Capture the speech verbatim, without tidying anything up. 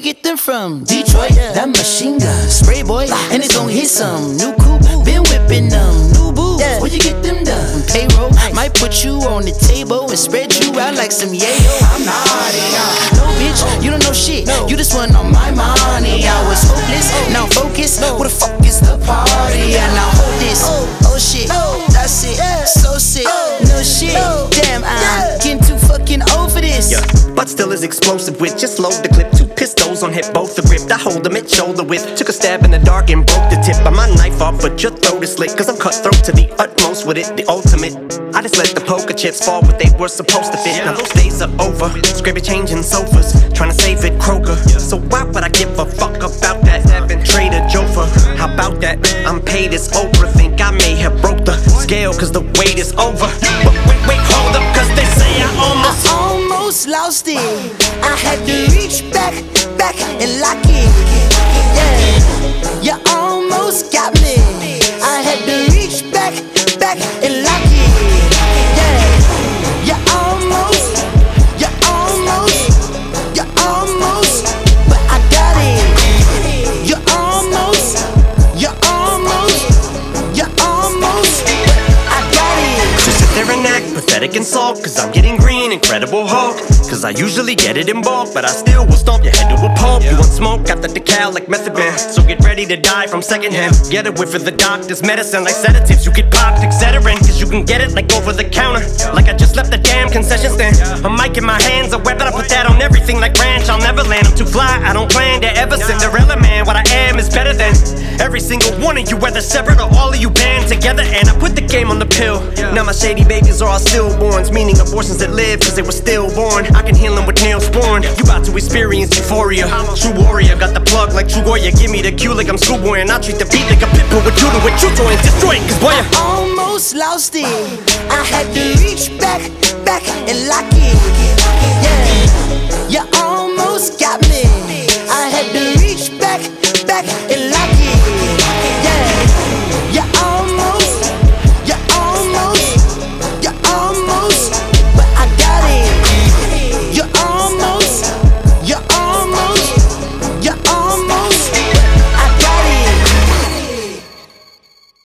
get them from? Detroit, that machine gun, spray boy, and it's gon' hit some. New coupe, been whipping them. New boots, where you get them done? Payroll, might put you on the table and spread you out like some yayo. I'm naughty, no bitch, you don't know shit. You just want on my money. I was hopeless, now focus. Where the fuck is the party? And now hold this, oh shit, that's it, so sick, no shit. Damn, I'm getting too fucking old for this. Yeah, but still is explosive with just load the clip. Two pistols on hip, both the grip. I hold them at shoulder width. Took a stab in the dark and broke the tip of my knife off, but your throat is slit. Cause I'm cutthroat to the utmost with it, the ultimate. I just let the poker chips fall what they were supposed to fit. Now those days are over. Scrappy changing sofas, trying to save it Kroger. So why would I give a fuck about that? Trader Jofa, how about that? I'm paid as Oprah. Think I may have broke the scale cause the wait is over. But wait, wait, hold up, cause they say I almost I almost lost it. I had to reach back, back and lock it. Yeah, you almost got me. I had to reach back, back and lock it. Yeah, you almost, you almost, you almost, but I got it. You almost, you almost, you almost, but I got it. So sit there and act pathetic and sulk, cause I'm getting green, Incredible Hulk. Cause I usually get it in bulk, but I still will stomp your head to a pulp. You want smoke, got the decal like method man. So get ready to die from secondhand. Get a whiff of the doctor's medicine like sedatives. You get popped, Excedrin, cause you can get it like over the counter. Like I just left the damn concession stand. A mic in my hands, a weapon, I put that on everything like ranch. I'll never land, I'm too fly, I don't plan to ever Cinderella man. What I am is better than every single one of you, whether separate or all of you band together. And I put the game on the pill. Now my shady babies are all stillborns, meaning abortions that live cause they were stillborn. I can heal them with Neosporin. You about to experience euphoria. True warrior, got the plug like True Goya. Give me the cue like I'm schoolboy, and I treat the beat like a pit bull with judo with true joy and destroy it. Cause boy, I almost lost it. I had to reach back,